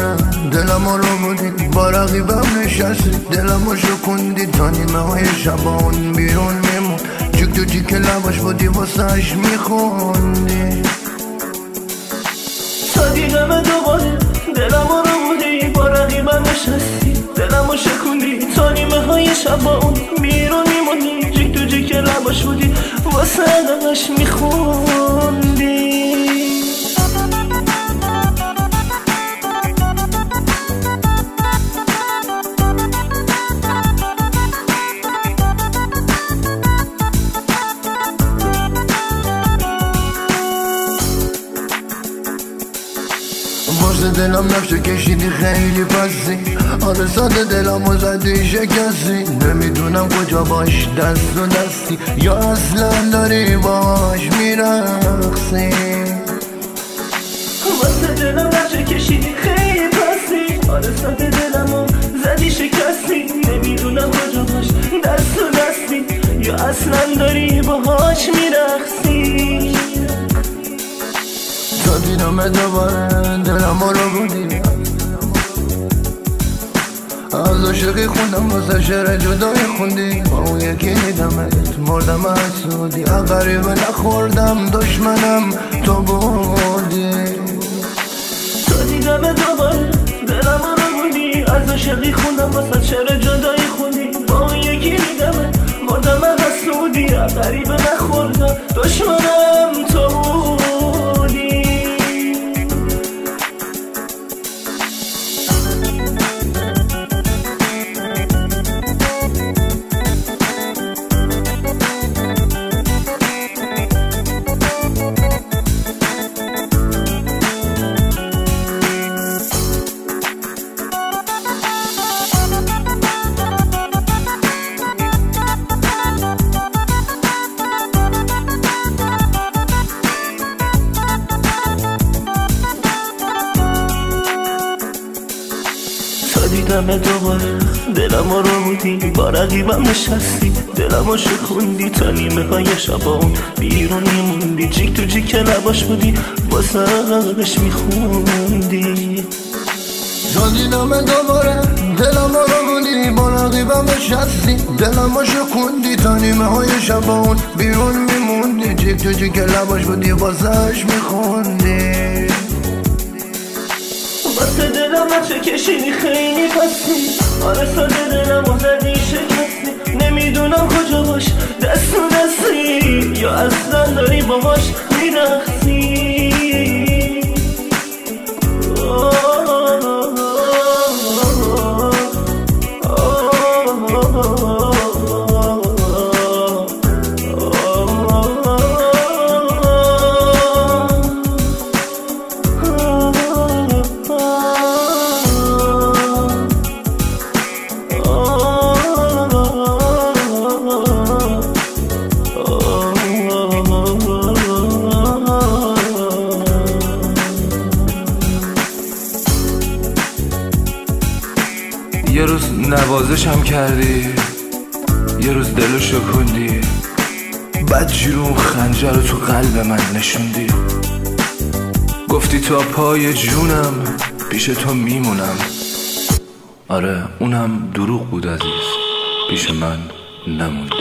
دوباره دلم رو بودی با رقیبم نشستی، دلم رو شکوندی تا نیمه های شبان بیرون میمون، جیک تو جیک لباش بودی واسهش میخوندی. تا دیدم دوباره دلم رو بودی با رقیبم نشستی، دلم رو شکوندی تا نیمه های شبان بیرون میمونی، جیک تو جیک لباش بودی واسهش میخوندی. واسه دلم نقشه کشیدی خیلی پسی، آره ساده دلمو زدی شکستی، نمیدونم کجا باش دست و دستی یا اصلا داری باش میرقصی. واسه دلم نقشه کشیدی خیلی پسی، آره ساده دلمو زدی شکستی، نمیدونم کجا باش دست و دستی یا اصلا داری باهاش میرقصی. تا دیدم دوباره دلم رو بودی، از عاشقی خوندم واسه شعر جدای خوندی، با اون یکی دیدمت مردم حسودی، غریبه نخوردم دشمنم تو بودی. تا دیدم دوباره دلم رو بودی، از عاشقی خوندم واسه شعر جدای خوندی، با اون یکی دیدمت مردم حسودی، غریبه نخوردم دشمنم تو بودی. دیدم دوباره دلم رو بودی با رقیبم نشستی، دلم رو شکوندی تا نیمه های شبان بیرون میموندی، جیک تو جیک لباش بودی واسه غرش میخوندی. تا دیدم دوباره دلم رو بودی با رقیبم نشستی، دلم رو شکوندی تا نیمه های شبان بیرون میموندی، جیک تو جیک لباش بودی واسهش میخوندی. واسه دلم نقشه کشیدی خیلی پسی، آره ساده دلم و زدی شکستی، نمیدونم کجا باش دست و دستی یا اصلا داری باهاش میرقصی. یه روز نوازشم کردی، یه روز دلو شکوندی، بعد جیرون خنجر رو تو قلب من نشوندی، گفتی تا پای جونم پیش تو میمونم. آره اونم دروغ بود عزیز، پیش من نموندی.